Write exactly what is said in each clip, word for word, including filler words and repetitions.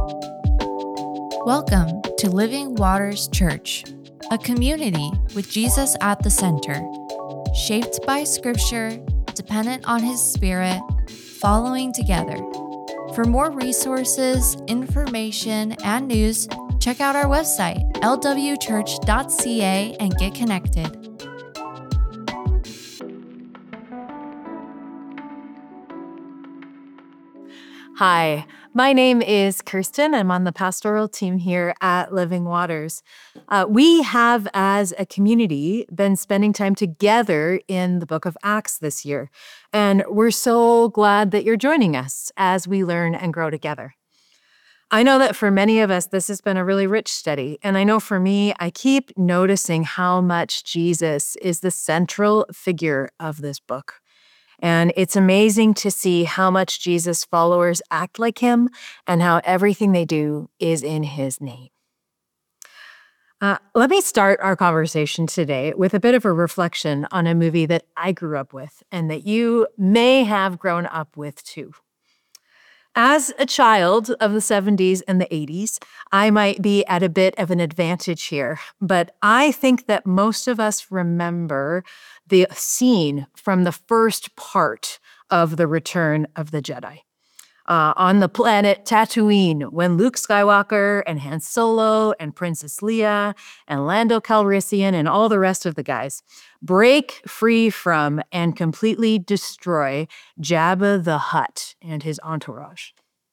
Welcome to Living Waters Church, a community with Jesus at the center, shaped by Scripture, dependent on His Spirit, following together. For more resources, information, and news, check out our website, l w church dot c a, and get connected. Hi, my name is Kirsten. I'm on the pastoral team here at Living Waters. Uh, we have, as a community, been spending time together in the book of Acts this year, and we're so glad that you're joining us as we learn and grow together. I know that for many of us, this has been a really rich study, and I know for me, I keep noticing how much Jesus is the central figure of this book. And it's amazing to see how much Jesus' followers act like him and how everything they do is in his name. Uh, let me start our conversation today with a bit of a reflection on a movie that I grew up with and that you may have grown up with too. As a child of the seventies and the eighties, I might be at a bit of an advantage here, but I think that most of us remember the scene from the first part of The Return of the Jedi. Uh, on the planet Tatooine, when Luke Skywalker and Han Solo and Princess Leia and Lando Calrissian and all the rest of the guys break free from and completely destroy Jabba the Hutt and his entourage.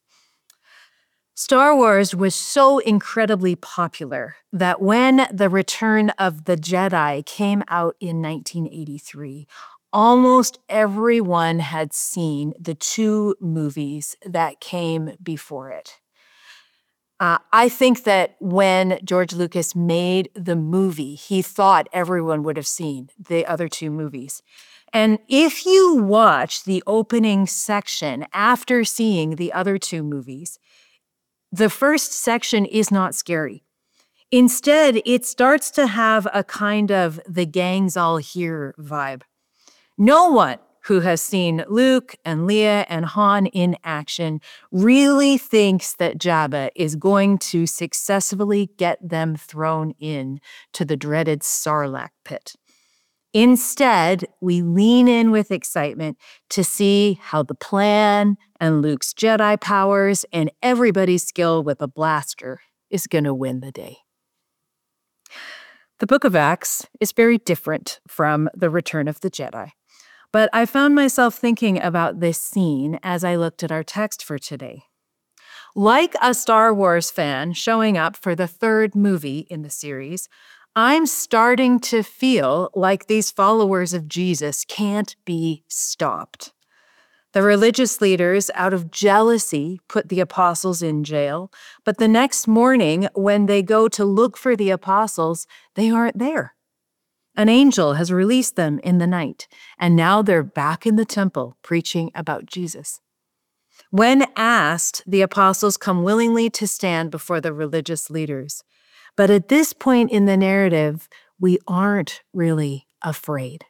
Star Wars was so incredibly popular that when The Return of the Jedi came out in nineteen eighty-three, almost everyone had seen the two movies that came before it. Uh, I think that when George Lucas made the movie, he thought everyone would have seen the other two movies. And if you watch the opening section after seeing the other two movies, the first section is not scary. Instead, it starts to have a kind of the gang's all here vibe. No one who has seen Luke and Leia and Han in action really thinks that Jabba is going to successfully get them thrown in to the dreaded Sarlacc pit. Instead, we lean in with excitement to see how the plan and Luke's Jedi powers and everybody's skill with a blaster is going to win the day. The book of Acts is very different from The Return of the Jedi. But I found myself thinking about this scene as I looked at our text for today. Like a Star Wars fan showing up for the third movie in the series, I'm starting to feel like these followers of Jesus can't be stopped. The religious leaders, out of jealousy, put the apostles in jail, but the next morning, when they go to look for the apostles, they aren't there. An angel has released them in the night, and now they're back in the temple preaching about Jesus. When asked, the apostles come willingly to stand before the religious leaders. But at this point in the narrative, we aren't really afraid.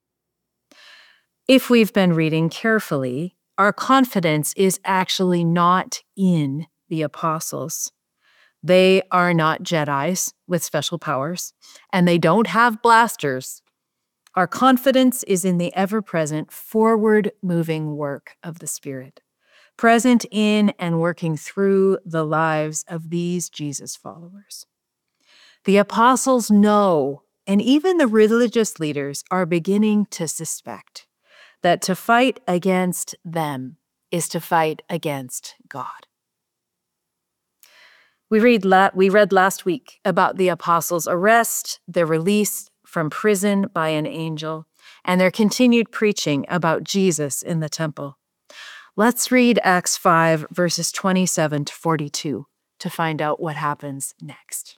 If we've been reading carefully, our confidence is actually not in the apostles. They are not Jedis with special powers, and they don't have blasters. Our confidence is in the ever-present, forward-moving work of the Spirit, present in and working through the lives of these Jesus followers. The apostles know, and even the religious leaders are beginning to suspect, that to fight against them is to fight against God. We read, la- we read last week about the apostles' arrest, their release from prison by an angel, and their continued preaching about Jesus in the temple. Let's read Acts five, verses twenty-seven to forty-two to find out what happens next.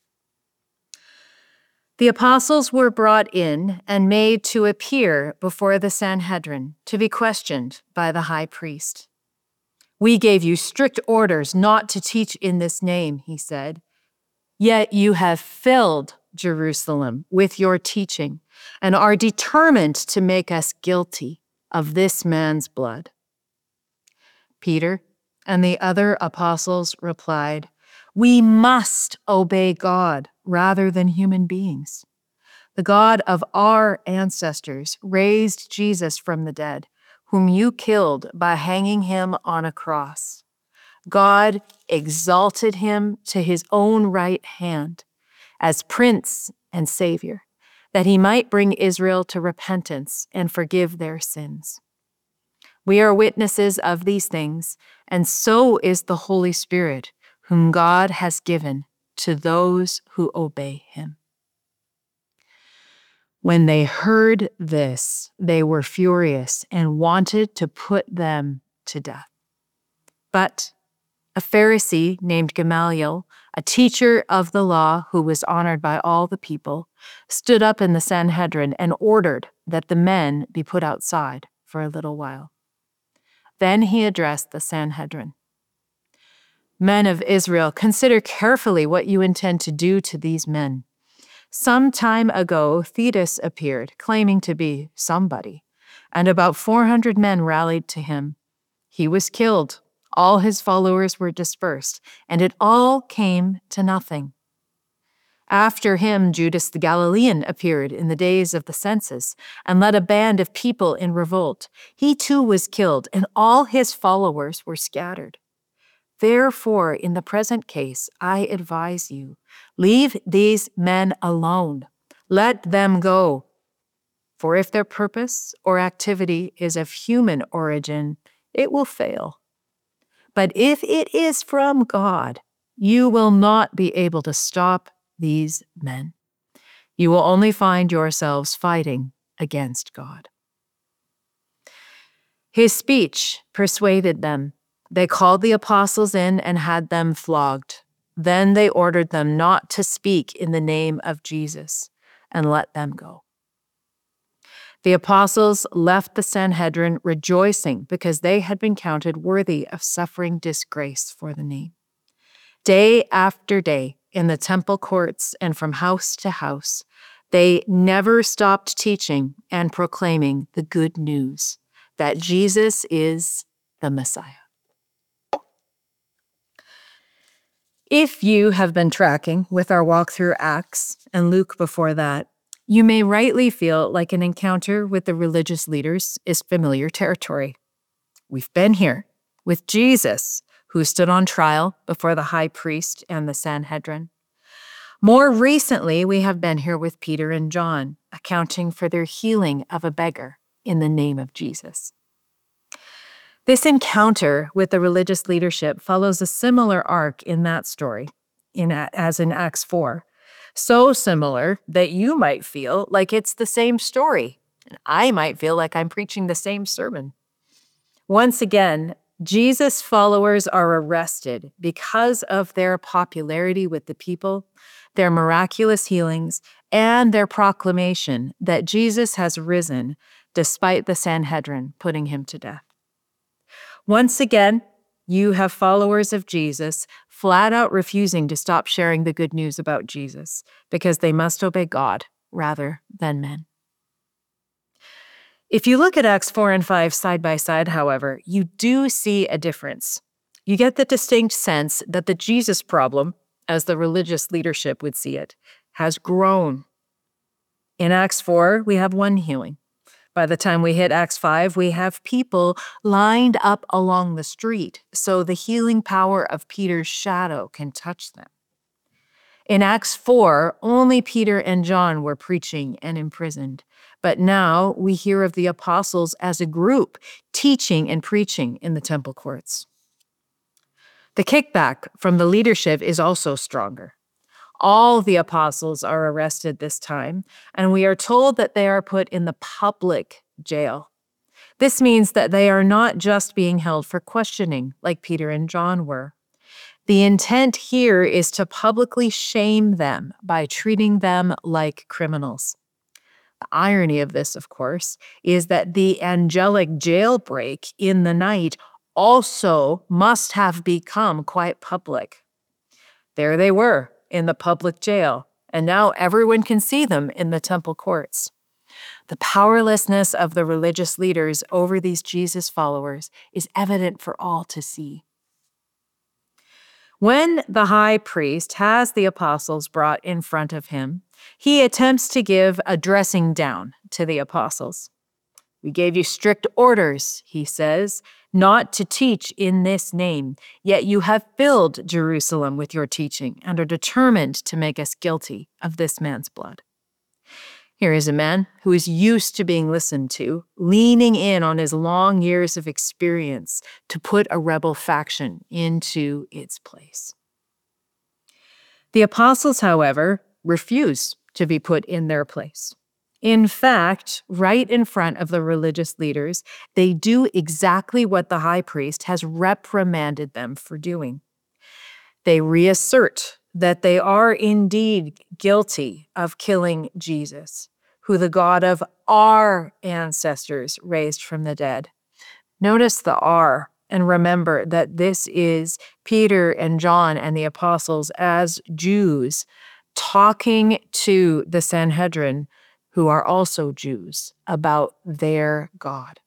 The apostles were brought in and made to appear before the Sanhedrin to be questioned by the high priest. "We gave you strict orders not to teach in this name," he said. "Yet you have filled Jerusalem with your teaching and are determined to make us guilty of this man's blood." Peter And the other apostles replied, "We must obey God rather than human beings. The God of our ancestors raised Jesus from the dead, whom you killed by hanging him on a cross. God exalted him to his own right hand as Prince and Savior, that he might bring Israel to repentance and forgive their sins. We are witnesses of these things, and so is the Holy Spirit, whom God has given to those who obey him." When they heard this, they were furious and wanted to put them to death. But a Pharisee named Gamaliel, a teacher of the law who was honored by all the people, stood up in the Sanhedrin and ordered that the men be put outside for a little while. Then he addressed the Sanhedrin. "Men of Israel, consider carefully what you intend to do to these men. Some time ago, Theudas appeared, claiming to be somebody, and about four hundred men rallied to him. He was killed. All his followers were dispersed, and it all came to nothing. After him, Judas the Galilean appeared in the days of the census and led a band of people in revolt. He too was killed, and all his followers were scattered. Therefore, in the present case, I advise you, leave these men alone. Let them go. For if their purpose or activity is of human origin, it will fail. But if it is from God, you will not be able to stop these men. You will only find yourselves fighting against God." His speech persuaded them. They called the apostles in and had them flogged. Then they ordered them not to speak in the name of Jesus and let them go. The apostles left the Sanhedrin rejoicing because they had been counted worthy of suffering disgrace for the name. Day after day, in the temple courts and from house to house, they never stopped teaching and proclaiming the good news that Jesus is the Messiah. If you have been tracking with our walk through Acts and Luke before that, you may rightly feel like an encounter with the religious leaders is familiar territory. We've been here with Jesus, who stood on trial before the high priest and the Sanhedrin. More recently, we have been here with Peter and John, accounting for their healing of a beggar in the name of Jesus. This encounter with the religious leadership follows a similar arc in that story, in, as in Acts four. So similar that you might feel like it's the same story, and I might feel like I'm preaching the same sermon. Once again, Jesus' followers are arrested because of their popularity with the people, their miraculous healings, and their proclamation that Jesus has risen despite the Sanhedrin putting him to death. Once again, you have followers of Jesus flat out refusing to stop sharing the good news about Jesus because they must obey God rather than men. If you look at Acts four and five side by side, however, you do see a difference. You get the distinct sense that the Jesus problem, as the religious leadership would see it, has grown. In Acts four, we have one healing. By the time we hit Acts five, we have people lined up along the street so the healing power of Peter's shadow can touch them. In Acts four, only Peter and John were preaching and imprisoned. But now we hear of the apostles as a group teaching and preaching in the temple courts. The kickback from the leadership is also stronger. All the apostles are arrested this time, and we are told that they are put in the public jail. This means that they are not just being held for questioning like Peter and John were. The intent here is to publicly shame them by treating them like criminals. The irony of this, of course, is that the angelic jailbreak in the night also must have become quite public. There they were in the public jail, and now everyone can see them in the temple courts. The powerlessness of the religious leaders over these Jesus followers is evident for all to see. When the high priest has the apostles brought in front of him, he attempts to give a dressing down to the apostles. "We gave you strict orders," he says, "not to teach in this name, yet you have filled Jerusalem with your teaching and are determined to make us guilty of this man's blood." Here is a man who is used to being listened to, leaning in on his long years of experience to put a rebel faction into its place. The apostles, however, refuse to be put in their place. In fact, right in front of the religious leaders, they do exactly what the high priest has reprimanded them for doing. They reassert that they are indeed guilty of killing Jesus, who the God of our ancestors raised from the dead. Notice the "are" and remember that this is Peter and John and the apostles as Jews talking to the Sanhedrin, who are also Jews, about their God.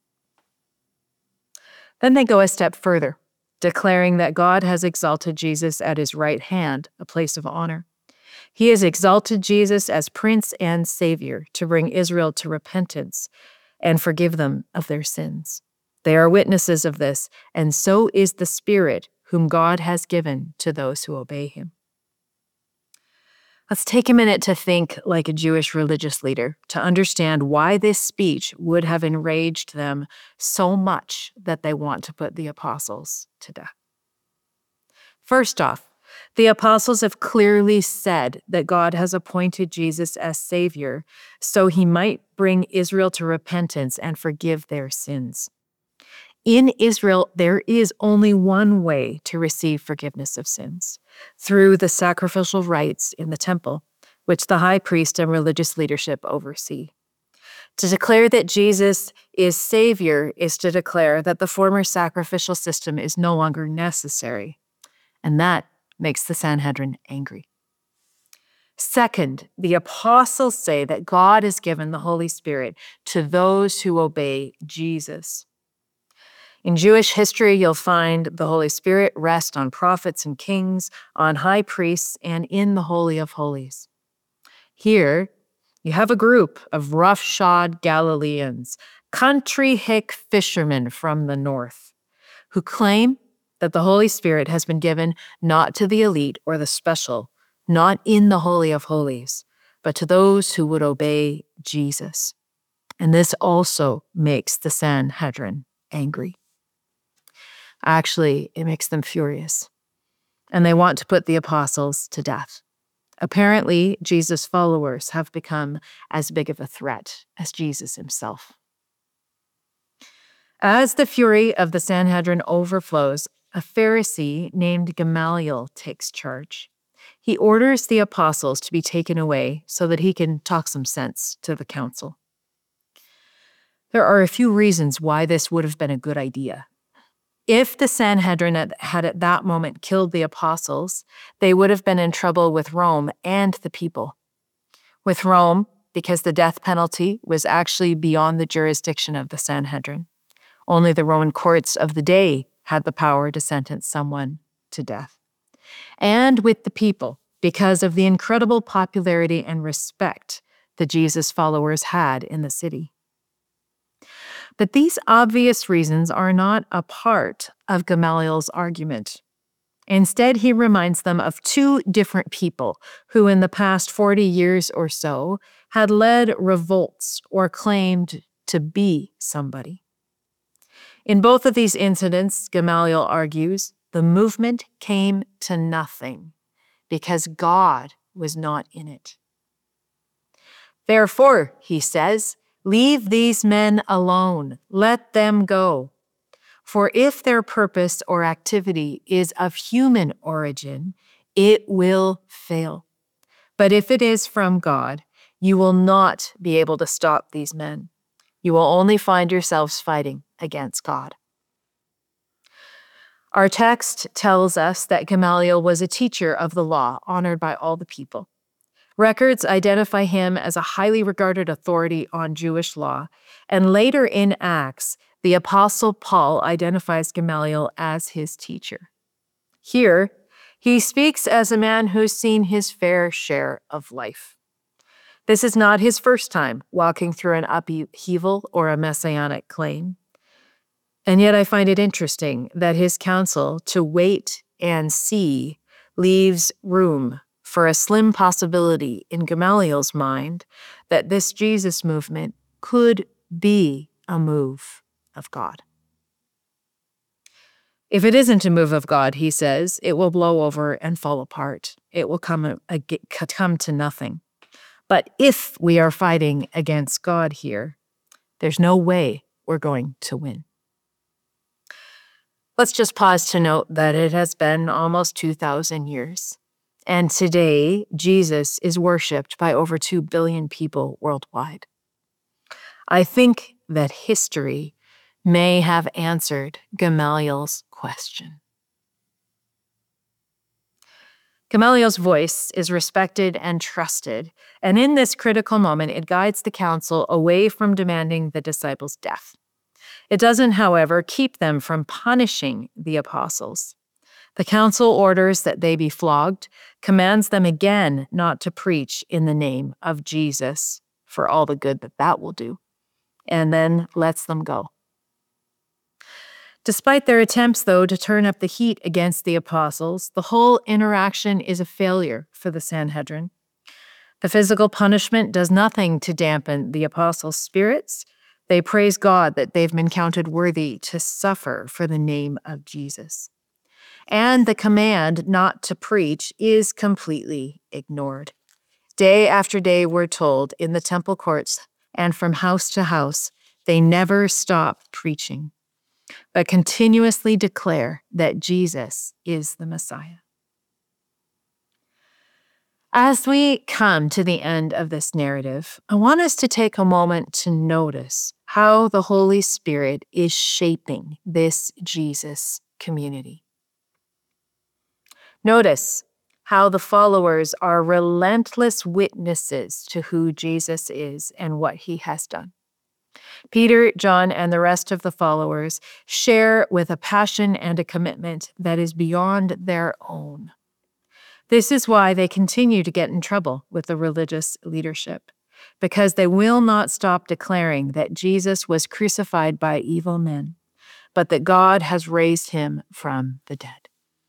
Then they go a step further, declaring that God has exalted Jesus at his right hand, a place of honor. He has exalted Jesus as Prince and Savior to bring Israel to repentance and forgive them of their sins. They are witnesses of this, and so is the Spirit whom God has given to those who obey him. Let's take a minute to think like a Jewish religious leader to understand why this speech would have enraged them so much that they want to put the apostles to death. First off, the apostles have clearly said that God has appointed Jesus as Savior so he might bring Israel to repentance and forgive their sins. In Israel, there is only one way to receive forgiveness of sins, through the sacrificial rites in the temple, which the high priest and religious leadership oversee. To declare that Jesus is Savior is to declare that the former sacrificial system is no longer necessary, and that makes the Sanhedrin angry. Second, the apostles say that God has given the Holy Spirit to those who obey Jesus. In Jewish history, you'll find the Holy Spirit rest on prophets and kings, on high priests, and in the Holy of Holies. Here, you have a group of roughshod Galileans, country hick fishermen from the north, who claim that the Holy Spirit has been given not to the elite or the special, not in the Holy of Holies, but to those who would obey Jesus. And this also makes the Sanhedrin angry. Actually, it makes them furious, and they want to put the apostles to death. Apparently, Jesus' followers have become as big of a threat as Jesus himself. As the fury of the Sanhedrin overflows, a Pharisee named Gamaliel takes charge. He orders the apostles to be taken away so that he can talk some sense to the council. There are a few reasons why this would have been a good idea. If the Sanhedrin had at that moment killed the apostles, they would have been in trouble with Rome and the people. With Rome, because the death penalty was actually beyond the jurisdiction of the Sanhedrin. Only the Roman courts of the day had the power to sentence someone to death. And with the people, because of the incredible popularity and respect the Jesus followers had in the city. But these obvious reasons are not a part of Gamaliel's argument. Instead, he reminds them of two different people who in the past forty years or so had led revolts or claimed to be somebody. In both of these incidents, Gamaliel argues, the movement came to nothing because God was not in it. Therefore, he says, leave these men alone. Let them go. For if their purpose or activity is of human origin, it will fail. But if it is from God, you will not be able to stop these men. You will only find yourselves fighting against God. Our text tells us that Gamaliel was a teacher of the law, honored by all the people. Records identify him as a highly regarded authority on Jewish law, and later in Acts, the Apostle Paul identifies Gamaliel as his teacher. Here, He speaks as a man who's seen his fair share of life. This is not his first time walking through an upheaval or a messianic claim. And yet I find it interesting that his counsel to wait and see leaves room for a slim possibility in Gamaliel's mind that this Jesus movement could be a move of God. If it isn't a move of God, he says, it will blow over and fall apart. It will come, a, a, come to nothing. But if we are fighting against God here, there's no way we're going to win. Let's just pause to note that it has been almost two thousand years. And today, Jesus is worshipped by over two billion people worldwide. I think that history may have answered Gamaliel's question. Gamaliel's voice is respected and trusted, and in this critical moment, it guides the council away from demanding the disciples' death. It doesn't, however, keep them from punishing the apostles. The council orders that they be flogged, commands them again not to preach in the name of Jesus for all the good that that will do, and then lets them go. Despite their attempts, though, to turn up the heat against the apostles, the whole interaction is a failure for the Sanhedrin. The physical punishment does nothing to dampen the apostles' spirits. They praise God that they've been counted worthy to suffer for the name of Jesus. And the command not to preach is completely ignored. Day after day, we're told, in the temple courts and from house to house, they never stop preaching, but continuously declare that Jesus is the Messiah. As we come to the end of this narrative, I want us to take a moment to notice how the Holy Spirit is shaping this Jesus community. Notice how the followers are relentless witnesses to who Jesus is and what he has done. Peter, John, and the rest of the followers share with a passion and a commitment that is beyond their own. This is why they continue to get in trouble with the religious leadership, because they will not stop declaring that Jesus was crucified by evil men, but that God has raised him from the dead.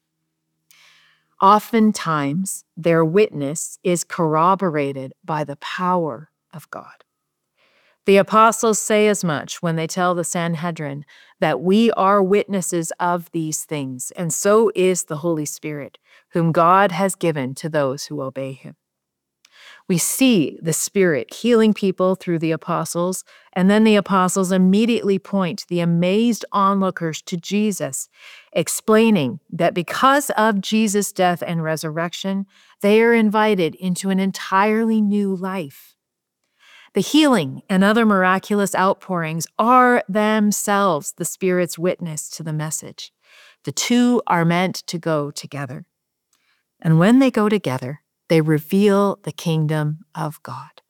Oftentimes, their witness is corroborated by the power of God. The apostles say as much when they tell the Sanhedrin that we are witnesses of these things, and so is the Holy Spirit, whom God has given to those who obey him. We see the Spirit healing people through the apostles, and then the apostles immediately point the amazed onlookers to Jesus, explaining that because of Jesus' death and resurrection, they are invited into an entirely new life. The healing and other miraculous outpourings are themselves the Spirit's witness to the message. The two are meant to go together. And when they go together, they reveal the kingdom of God.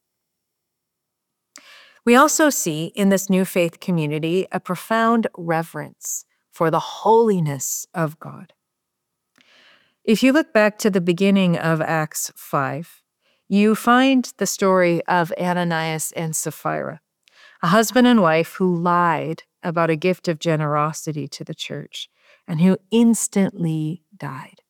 We also see in this new faith community a profound reverence for the holiness of God. If you look back to the beginning of Acts five, you find the story of Ananias and Sapphira, a husband and wife who lied about a gift of generosity to the church and who instantly died.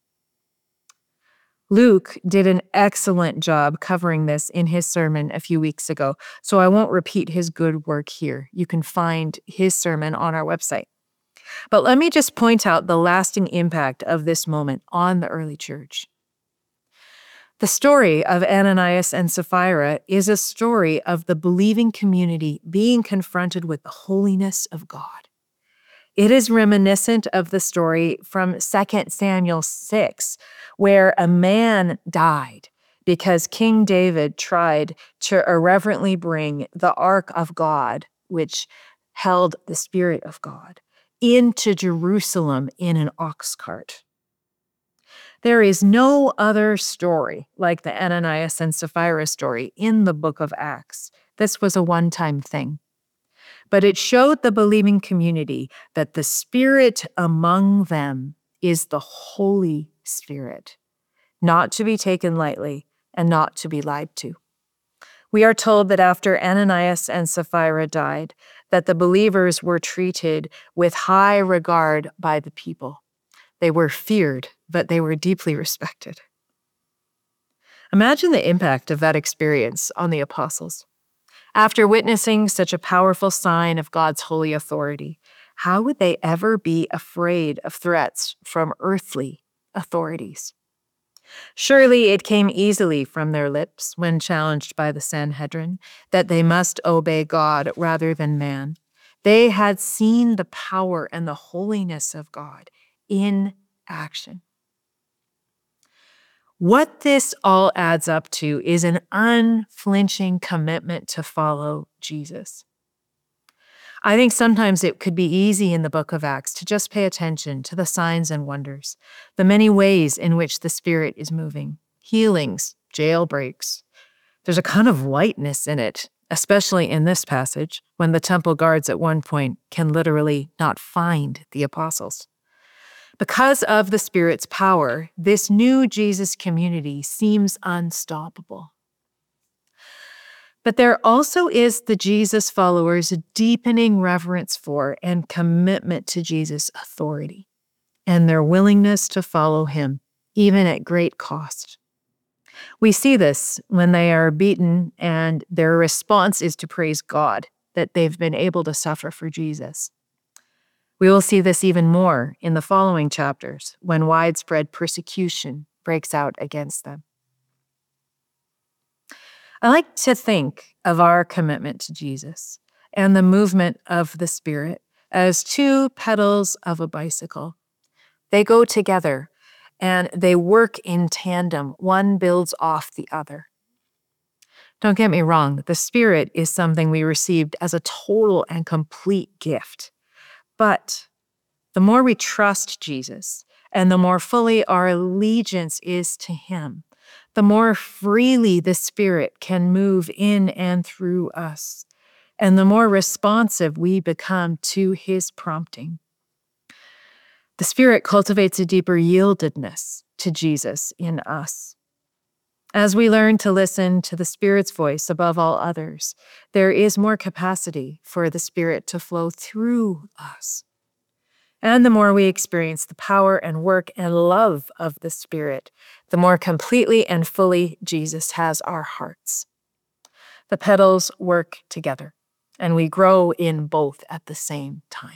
Luke did an excellent job covering this in his sermon a few weeks ago, so I won't repeat his good work here. You can find his sermon on our website. But let me just point out the lasting impact of this moment on the early church. The story of Ananias and Sapphira is a story of the believing community being confronted with the holiness of God. It is reminiscent of the story from Second Samuel six, where a man died because King David tried to irreverently bring the Ark of God, which held the Spirit of God, into Jerusalem in an ox cart. There is no other story like the Ananias and Sapphira story in the book of Acts. This was a one-time thing. But it showed the believing community that the Spirit among them is the Holy Spirit, not to be taken lightly and not to be lied to. We are told that after Ananias and Sapphira died, that the believers were treated with high regard by the people. They were feared, but they were deeply respected. Imagine the impact of that experience on the apostles. After witnessing such a powerful sign of God's holy authority, how would they ever be afraid of threats from earthly authorities? Surely it came easily from their lips when challenged by the Sanhedrin that they must obey God rather than man. They had seen the power and the holiness of God in action. What this all adds up to is an unflinching commitment to follow Jesus. I think sometimes it could be easy in the book of Acts to just pay attention to the signs and wonders, the many ways in which the Spirit is moving, healings, jailbreaks. There's a kind of lightness in it, especially in this passage, when the temple guards at one point can literally not find the apostles. Because of the Spirit's power, this new Jesus community seems unstoppable. But there also is the Jesus followers' deepening reverence for and commitment to Jesus' authority, and their willingness to follow him, even at great cost. We see this when they are beaten and their response is to praise God that they've been able to suffer for Jesus. We will see this even more in the following chapters when widespread persecution breaks out against them. I like to think of our commitment to Jesus and the movement of the Spirit as two pedals of a bicycle. They go together and they work in tandem. One builds off the other. Don't get me wrong, the Spirit is something we received as a total and complete gift. But the more we trust Jesus and the more fully our allegiance is to him, the more freely the Spirit can move in and through us, and the more responsive we become to his prompting. The Spirit cultivates a deeper yieldedness to Jesus in us. As we learn to listen to the Spirit's voice above all others, there is more capacity for the Spirit to flow through us. And the more we experience the power and work and love of the Spirit, the more completely and fully Jesus has our hearts. The pedals work together, and we grow in both at the same time.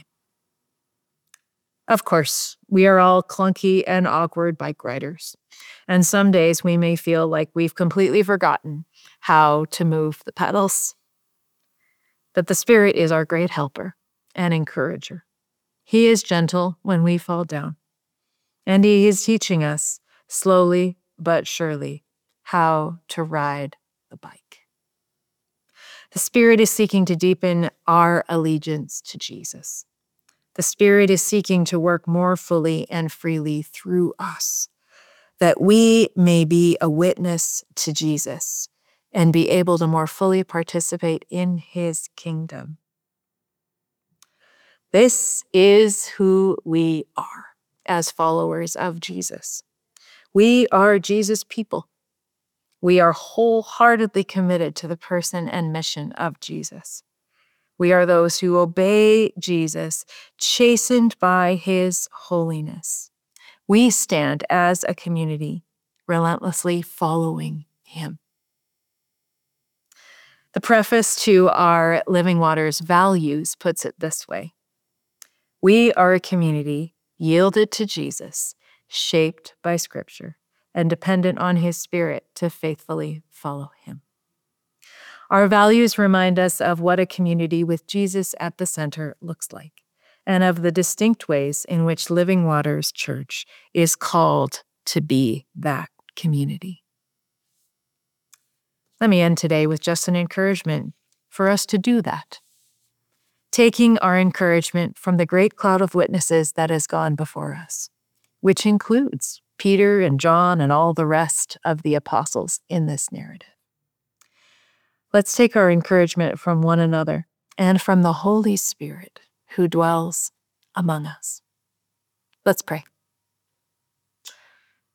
Of course, we are all clunky and awkward bike riders, and some days we may feel like we've completely forgotten how to move the pedals. But the Spirit is our great helper and encourager. He is gentle when we fall down, and he is teaching us, slowly but surely, how to ride the bike. The Spirit is seeking to deepen our allegiance to Jesus. The Spirit is seeking to work more fully and freely through us, that we may be a witness to Jesus and be able to more fully participate in his kingdom. This is who we are as followers of Jesus. We are Jesus' people. We are wholeheartedly committed to the person and mission of Jesus. We are those who obey Jesus, chastened by his holiness. We stand as a community, relentlessly following him. The preface to our Living Waters values puts it this way. We are a community yielded to Jesus, shaped by Scripture, and dependent on his Spirit to faithfully follow him. Our values remind us of what a community with Jesus at the center looks like, and of the distinct ways in which Living Waters Church is called to be that community. Let me end today with just an encouragement for us to do that, taking our encouragement from the great cloud of witnesses that has gone before us, which includes Peter and John and all the rest of the apostles in this narrative. Let's take our encouragement from one another and from the Holy Spirit who dwells among us. Let's pray.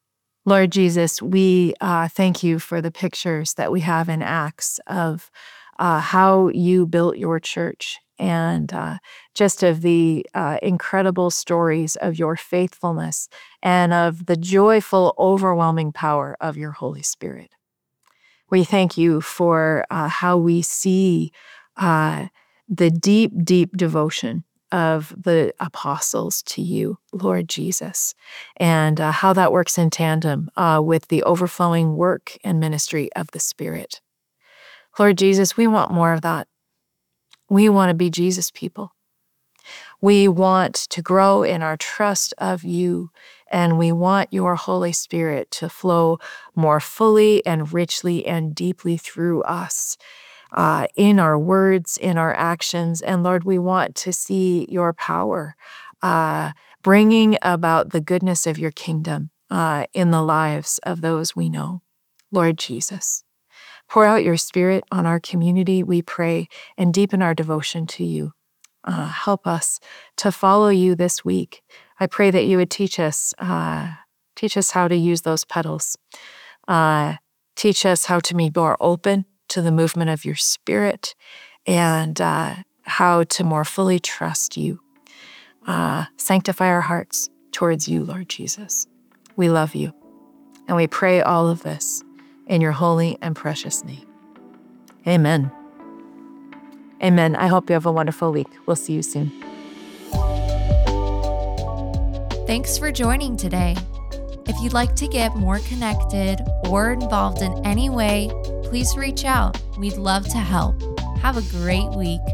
Lord Jesus, we uh, thank you for the pictures that we have in Acts of uh, how you built your church and uh, just of the uh, incredible stories of your faithfulness and of the joyful, overwhelming power of your Holy Spirit. We thank you for uh, how we see uh, the deep, deep devotion of the apostles to you, Lord Jesus, and uh, how that works in tandem uh, with the overflowing work and ministry of the Spirit. Lord Jesus, we want more of that. We want to be Jesus people. We want to grow in our trust of you, and we want your Holy Spirit to flow more fully and richly and deeply through us. Uh, in our words, in our actions. And Lord, we want to see your power uh, bringing about the goodness of your kingdom uh, in the lives of those we know. Lord Jesus, pour out your Spirit on our community, we pray, and deepen our devotion to you. Uh, help us to follow you this week. I pray that you would teach us, uh, teach us how to use those petals. Uh, teach us how to be more open to the movement of your Spirit, and uh, how to more fully trust you. Uh, sanctify our hearts towards you, Lord Jesus. We love you, and we pray all of this in your holy and precious name. Amen. Amen. I hope you have a wonderful week. We'll see you soon. Thanks for joining today. If you'd like to get more connected or involved in any way, please reach out. We'd love to help. Have a great week.